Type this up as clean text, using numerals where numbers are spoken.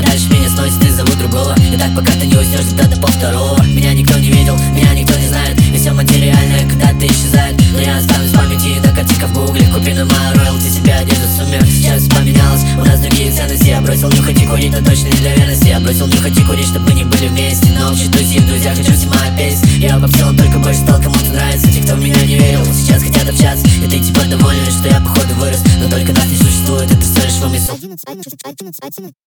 дальше меня сносит и зовут другого. И так пока ты не уснешь где-то по второго. Меня никто не видел, меня никто не знает, и все материальное когда-то исчезает. Но я останусь в памяти, на картинка в гугле. Купи на мою роялти себе одежду в сумме. Сейчас поменялось, у нас другие ценности. Я бросил нюхать и курить, но точно не для верности. Я бросил нюхать и курить, чтобы мы не были вместе. Но общей тусим, друзья, хочу всем моя песня. Я обобщил, он только больше стал кому-то нравится. Те, кто в меня не верил, сейчас хотят общаться. И ты типа доволен, что я походу вырос. Но только нас не существует, это все лишь вымысел.